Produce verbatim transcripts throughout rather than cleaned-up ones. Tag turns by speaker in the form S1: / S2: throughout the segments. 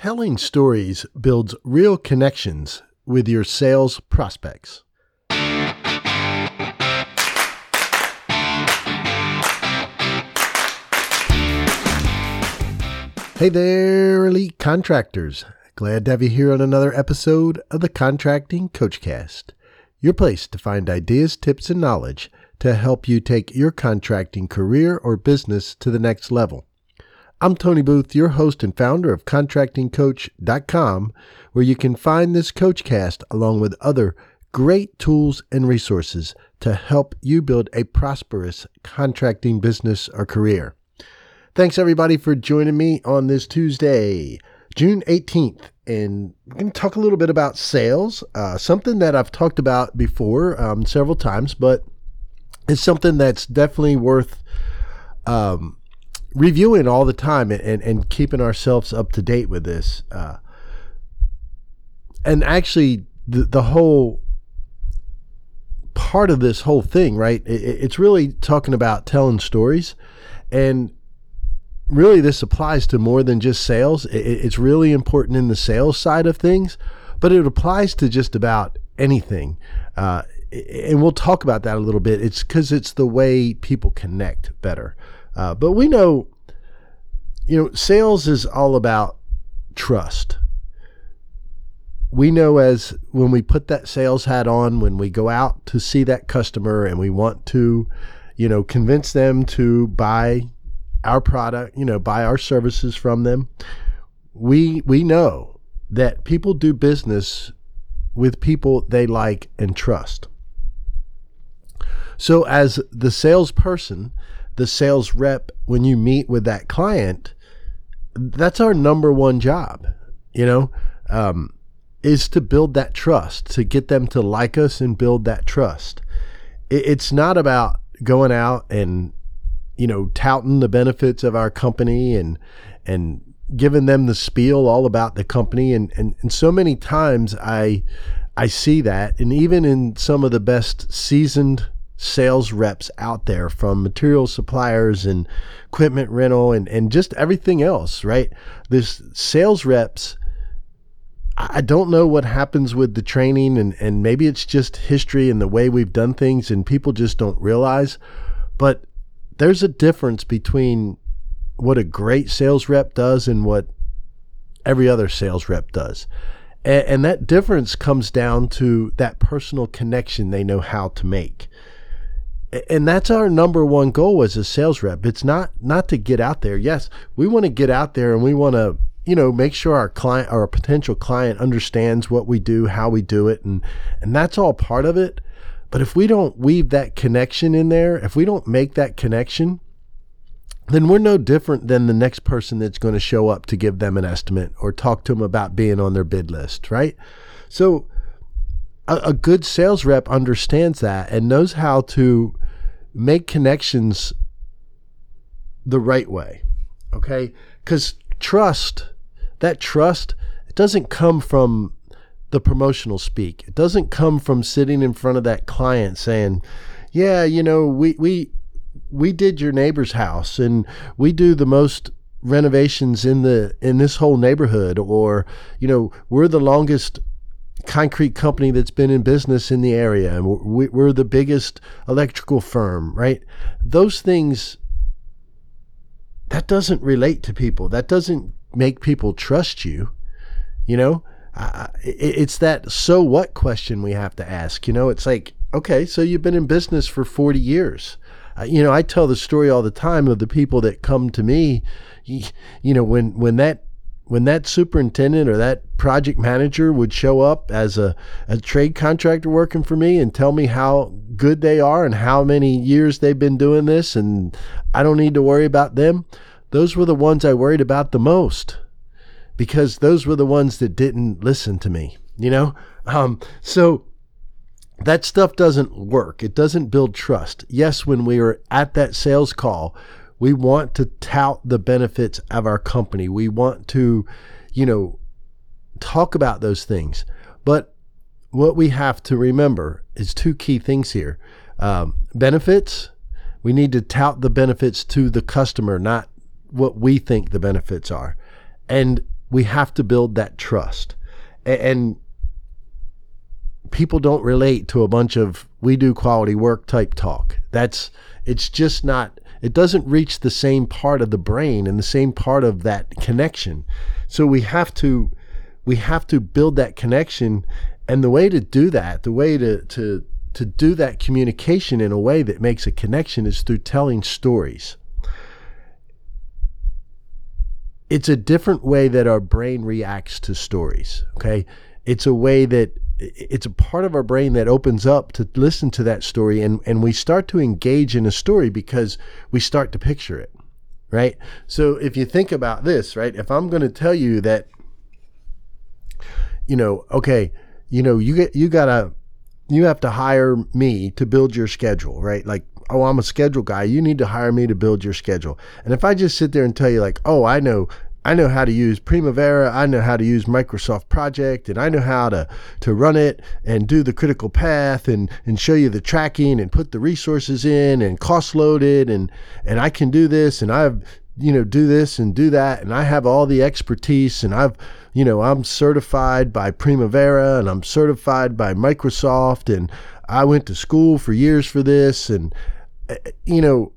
S1: Telling stories builds real connections with your sales prospects. Hey there, elite contractors. Glad to have you here on another episode of the Contracting Coachcast, your place to find ideas, tips, and knowledge to help you take your contracting career or business to the next level. I'm Tony Booth, your host and founder of contracting coach dot com, where you can find this Coachcast along with other great tools and resources to help you build a prosperous contracting business or career. Thanks everybody for joining me on this Tuesday, June eighteenth, and we're going to talk a little bit about sales, uh, something that I've talked about before um, several times, but it's something that's definitely worth um, reviewing all the time and, and keeping ourselves up to date with this. Uh, and actually, the, the whole part of this whole thing, right, it, it's really talking about telling stories. And really, this applies to more than just sales. It, it's really important in the sales side of things, but it applies to just about anything. Uh, and we'll talk about that a little bit. It's because it's the way people connect better. Uh, but we know, you know, sales is all about trust. We know as when we put that sales hat on, when we go out to see that customer and we want to, you know, convince them to buy our product, you know, buy our services from them, we we know that people do business with people they like and trust. So as the salesperson, the sales rep, when you meet with that client, that's our number one job, you know, um, is to build that trust, to get them to like us and build that trust. It, it's not about going out and, you know, touting the benefits of our company and and giving them the spiel all about the company. And, and, and so many times I I see that, and even in some of the best seasoned sales reps out there, from material suppliers and equipment rental and, and just everything else, right? This sales reps, I don't know what happens with the training, and, and maybe it's just history and the way we've done things and people just don't realize, but there's a difference between what a great sales rep does and what every other sales rep does. And, and that difference comes down to that personal connection they know how to make. And that's our number one goal as a sales rep. It's not not to get out there. Yes, we want to get out there and we want to, you know, make sure our client or a potential client understands what we do, how we do it, and and that's all part of it. But if we don't weave that connection in there, if we don't make that connection, then we're no different than the next person that's going to show up to give them an estimate or talk to them about being on their bid list, right? So a, a good sales rep understands that and knows how to make connections the right way, okay? Because trust, that trust, it doesn't come from the promotional speak. It doesn't come from sitting in front of that client saying, yeah, you know, we we we did your neighbor's house and we do the most renovations in the in this whole neighborhood, or, you know, we're the longest concrete company that's been in business in the area, and we're the biggest electrical firm, right? Those things, that doesn't relate to people. That doesn't make people trust you, you know? Uh, it's that so what question we have to ask. You know, it's like, okay, so you've been in business for forty years. Uh, you know, I tell the story all the time of the people that come to me, you, you know, when, when that when that superintendent or that project manager would show up as a, a trade contractor working for me and tell me how good they are and how many years they've been doing this and I don't need to worry about them, those were the ones I worried about the most, because those were the ones that didn't listen to me, you know? Um, so that stuff doesn't work. It doesn't build trust. Yes, when we are at that sales call, we want to tout the benefits of our company. We want to, you know, talk about those things. But what we have to remember is two key things here. Um, benefits, we need to tout the benefits to the customer, not what we think the benefits are. And we have to build that trust. And people don't relate to a bunch of we do quality work type talk. That's, it's just not, it doesn't reach the same part of the brain and the same part of that connection. So we have to, we have to build that connection. And the way to do that, the way to, to, to do that communication in a way that makes a connection is through telling stories. It's a different way that our brain reacts to stories, okay? It's a way that, it's a part of our brain that opens up to listen to that story, and, and we start to engage in a story because we start to picture it, right? So if you think about this, right? If I'm going to tell you that, you know, okay, you know, you get, you gotta, you have to hire me to build your schedule, right? Like, oh, I'm a schedule guy. You need to hire me to build your schedule. And if I just sit there and tell you like, oh, I know, I know how to use Primavera, I know how to use Microsoft Project, and I know how to, to run it and do the critical path and, and show you the tracking and put the resources in and cost load it, and, and I can do this, and I've, you know, do this and do that, and I have all the expertise, and I've, you know, I'm certified by Primavera, and I'm certified by Microsoft, and I went to school for years for this, and, you know,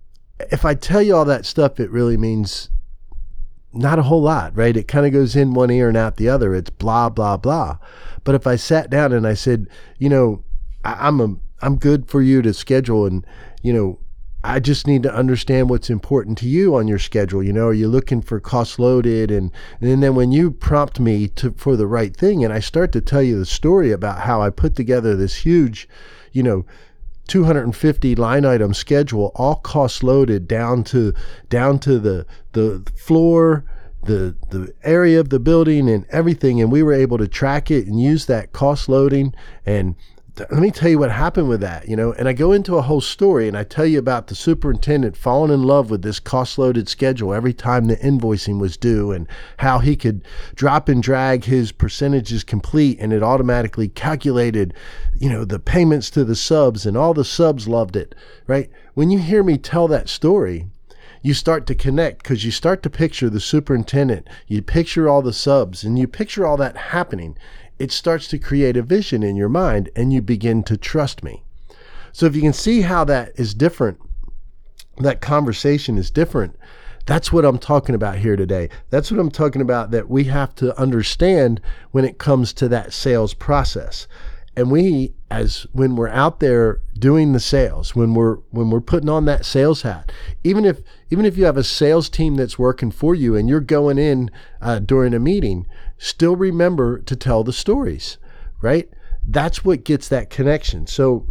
S1: if I tell you all that stuff, it really means not a whole lot, right? It kind of goes in one ear and out the other. It's blah, blah, blah. But if I sat down and I said, you know, I, I'm a, I'm good for you to schedule, and, you know, I just need to understand what's important to you on your schedule. You know, are you looking for cost loaded? And, and then when you prompt me to, for the right thing, and I start to tell you the story about how I put together this huge, you know, two hundred fifty line item schedule, all cost loaded down to down to the the floor, the the area of the building and everything, and we were able to track it and use that cost loading. And let me tell you what happened with that, you know, and I go into a whole story, and I tell you about the superintendent falling in love with this cost loaded schedule every time the invoicing was due, and how he could drop and drag his percentages complete, and it automatically calculated, you know, the payments to the subs, and all the subs loved it, right? When you hear me tell that story, you start to connect, because you start to picture the superintendent, you picture all the subs, and you picture all that happening. It starts to create a vision in your mind, and you begin to trust me. So if you can see how that is different, that conversation is different, that's what I'm talking about here today. That's what I'm talking about, that we have to understand when it comes to that sales process. And we, as when we're out there doing the sales, when we're when we're putting on that sales hat, even if even if you have a sales team that's working for you and you're going in uh, during a meeting, still remember to tell the stories, right? That's what gets that connection. So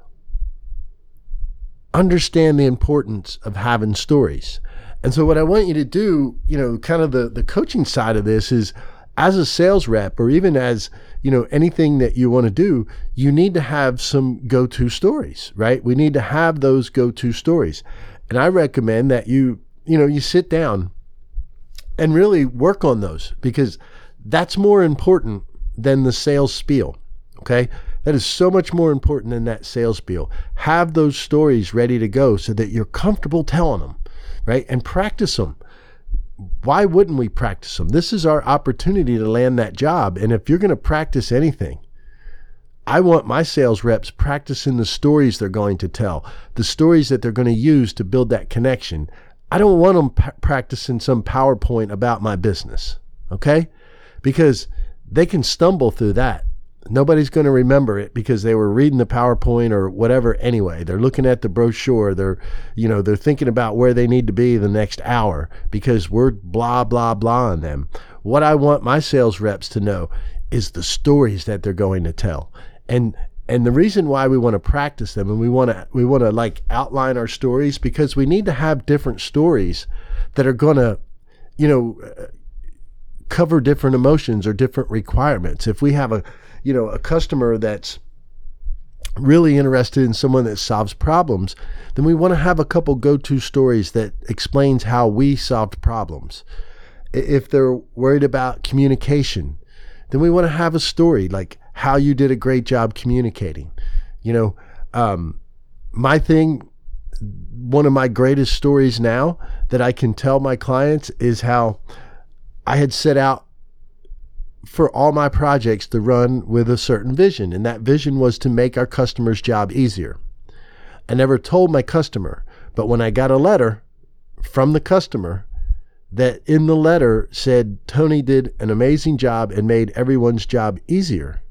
S1: understand the importance of having stories. And so what I want you to do, you know, kind of the, the coaching side of this is, as a sales rep, or even as, you know, anything that you want to do, you need to have some go-to stories, right? We need to have those go-to stories. And I recommend that you, you know, you sit down and really work on those, because that's more important than the sales spiel, okay? That is so much more important than that sales spiel. Have those stories ready to go so that you're comfortable telling them, right? And practice them. Why wouldn't we practice them? This is our opportunity to land that job. And if you're going to practice anything, I want my sales reps practicing the stories they're going to tell, the stories that they're going to use to build that connection. I don't want them p- practicing some PowerPoint about my business, okay? Because they can stumble through that. Nobody's going to remember it because they were reading the PowerPoint or whatever anyway. They're looking at the brochure. They're, you know, they're thinking about where they need to be the next hour because we're blah, blah, blah on them. What I want my sales reps to know is the stories that they're going to tell. And and the reason why we want to practice them and we want to we want to like outline our stories, because we need to have different stories that are going to, you know, cover different emotions or different requirements. If we have a you know, a customer that's really interested in someone that solves problems, then we want to have a couple go-to stories that explains how we solved problems. If they're worried about communication, then we want to have a story like how you did a great job communicating. You know, um, my thing, one of my greatest stories now that I can tell my clients is how I had set out for all my projects to run with a certain vision, and that vision was to make our customer's job easier. I never told my customer, but when I got a letter from the customer that in the letter said Tony did an amazing job and made everyone's job easier,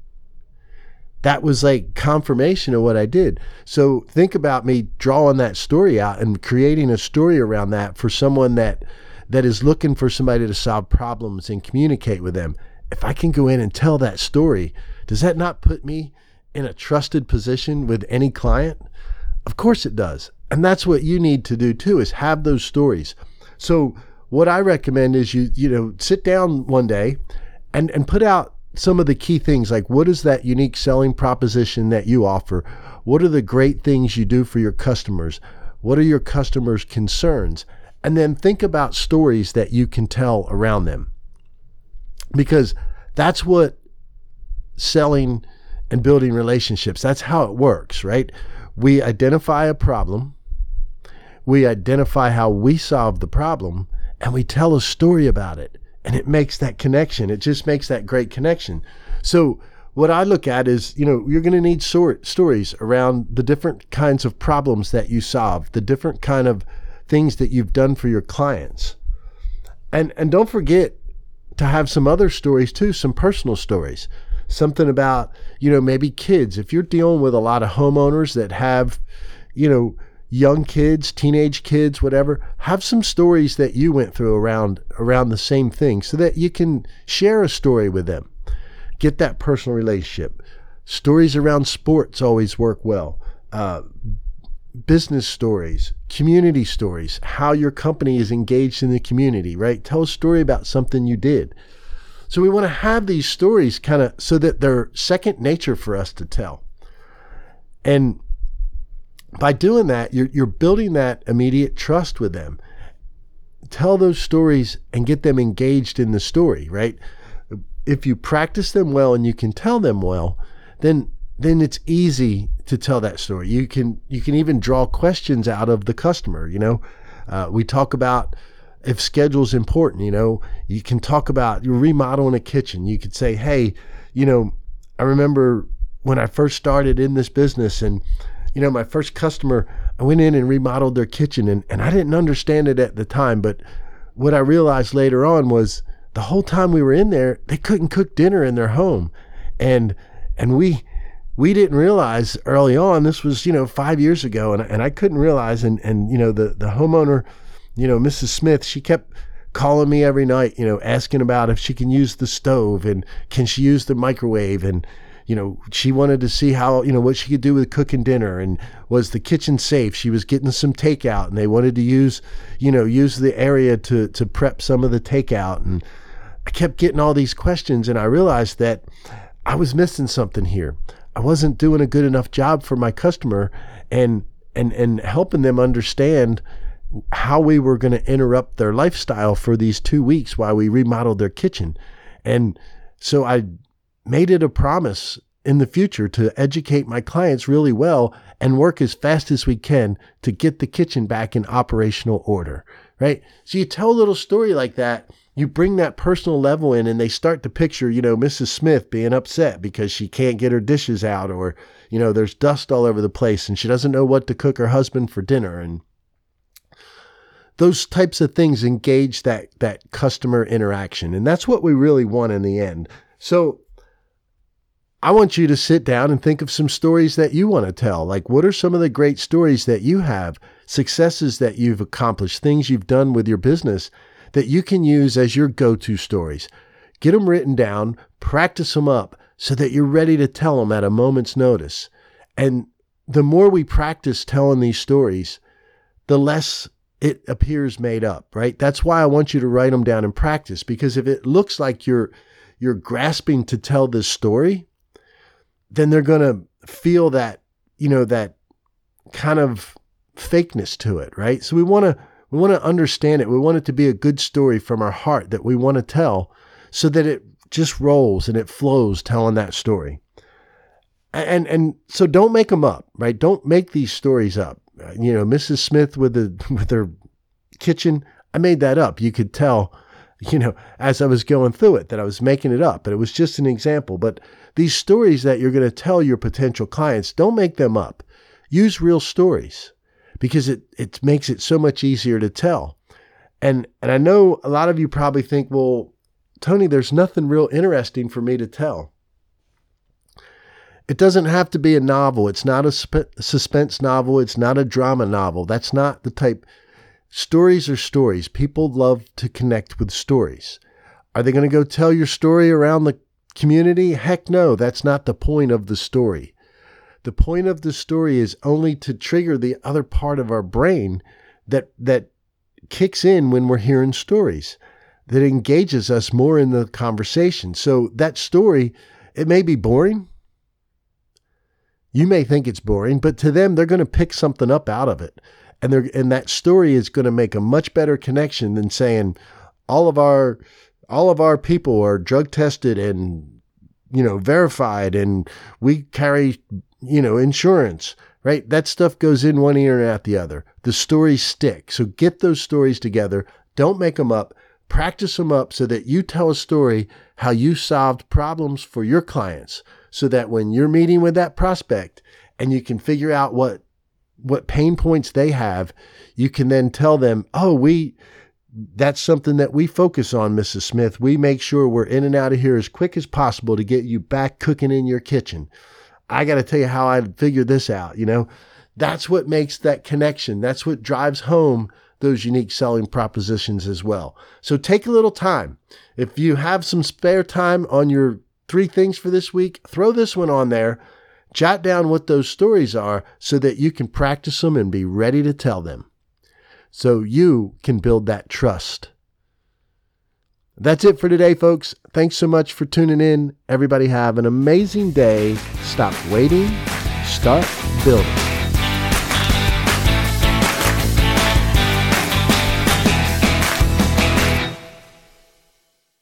S1: that was like confirmation of what I did. So think about me drawing that story out and creating a story around that for someone that that is looking for somebody to solve problems and communicate with them. If I can go in and tell that story, does that not put me in a trusted position with any client? Of course it does. And that's what you need to do too, is have those stories. So what I recommend is you, you know, sit down one day and, and put out some of the key things, like what is that unique selling proposition that you offer? What are the great things you do for your customers? What are your customers' concerns? And then think about stories that you can tell around them. Because that's what selling and building relationships, that's how it works, right? We identify a problem, we identify how we solve the problem, and we tell a story about it. And it makes that connection. It just makes that great connection. So what I look at is, you know, you're going to need sort stories around the different kinds of problems that you solve, the different kind of things that you've done for your clients. And and don't forget to have some other stories too, some personal stories. Something about, you know, maybe kids. If you're dealing with a lot of homeowners that have, you know, young kids, teenage kids, whatever, have some stories that you went through around around the same thing so that you can share a story with them. Get that personal relationship. Stories around sports always work well. Uh, business stories, community stories, how your company is engaged in the community, right? Tell a story about something you did. So we want to have these stories kind of so that they're second nature for us to tell. And by doing that, you're, you're building that immediate trust with them. Tell those stories and get them engaged in the story, right? If you practice them well and you can tell them well, then then it's easy to tell that story. You can you can even draw questions out of the customer. You know, uh, we talk about if schedule's important. You know, you can talk about you're remodeling a kitchen. You could say, hey, you know, I remember when I first started in this business, and you know, my first customer, I went in and remodeled their kitchen, and, and I didn't understand it at the time, but what I realized later on was the whole time we were in there, they couldn't cook dinner in their home. And and we we didn't realize early on, this was, you know, five years ago, and, and I couldn't realize, and, and you know, the, the homeowner, you know, Missus Smith, she kept calling me every night, you know, asking about if she can use the stove and can she use the microwave, and you know, she wanted to see how, you know, what she could do with cooking dinner, and was the kitchen safe. She was getting some takeout, and they wanted to use, you know, use the area to, to prep some of the takeout. And I kept getting all these questions, and I realized that I was missing something here. I wasn't doing a good enough job for my customer and, and, and helping them understand how we were going to interrupt their lifestyle for these two weeks while we remodeled their kitchen. And so I made it a promise in the future to educate my clients really well and work as fast as we can to get the kitchen back in operational order, right? So you tell a little story like that, you bring that personal level in, and they start to picture, you know, Missus Smith being upset because she can't get her dishes out, or, you know, there's dust all over the place and she doesn't know what to cook her husband for dinner. And those types of things engage that, that customer interaction. And that's what we really want in the end. So I want you to sit down and think of some stories that you want to tell. Like, what are some of the great stories that you have, successes that you've accomplished, things you've done with your business that you can use as your go-to stories? Get them written down, practice them up so that you're ready to tell them at a moment's notice. And the more we practice telling these stories, the less it appears made up, right? That's why I want you to write them down and practice, because if it looks like you're you're grasping to tell this story, then they're going to feel that, you know, that kind of fakeness to it, right? So we want to we want to understand it. We want it to be a good story from our heart that we want to tell, so that it just rolls and it flows telling that story. And and so don't make them up, right? Don't make these stories up. You know, Missus Smith with the with her kitchen, I made that up. You could tell, you know, as I was going through it, that I was making it up, but it was just an example. But these stories that you're going to tell your potential clients, don't make them up. Use real stories, because it, it makes it so much easier to tell. And, and I know a lot of you probably think, well, Tony, there's nothing real interesting for me to tell. It doesn't have to be a novel. It's not a sp- suspense novel. It's not a drama novel. That's not the type. Stories are stories. People love to connect with stories. Are they going to go tell your story around the community? Heck no, that's not the point of the story. The point of the story is only to trigger the other part of our brain that that kicks in when we're hearing stories, that engages us more in the conversation. So that story, it may be boring. You may think it's boring, but to them, they're going to pick something up out of it. And they're, and that story is going to make a much better connection than saying all of our, all of our people are drug tested and, you know, verified, and we carry, you know, insurance, right? That stuff goes in one ear and out the other. The stories stick. So get those stories together. Don't make them up. Practice them up so that you tell a story how you solved problems for your clients, so that when you're meeting with that prospect and you can figure out what what pain points they have, you can then tell them, oh, we, that's something that we focus on, Missus Smith. We make sure we're in and out of here as quick as possible to get you back cooking in your kitchen. I got to tell you how I figured this out. You know, that's what makes that connection. That's what drives home those unique selling propositions as well. So take a little time. If you have some spare time on your three things for this week, throw this one on there. Jot down what those stories are so that you can practice them and be ready to tell them, so you can build that trust. That's it for today, folks. Thanks so much for tuning in. Everybody have an amazing day. Stop waiting. Start building.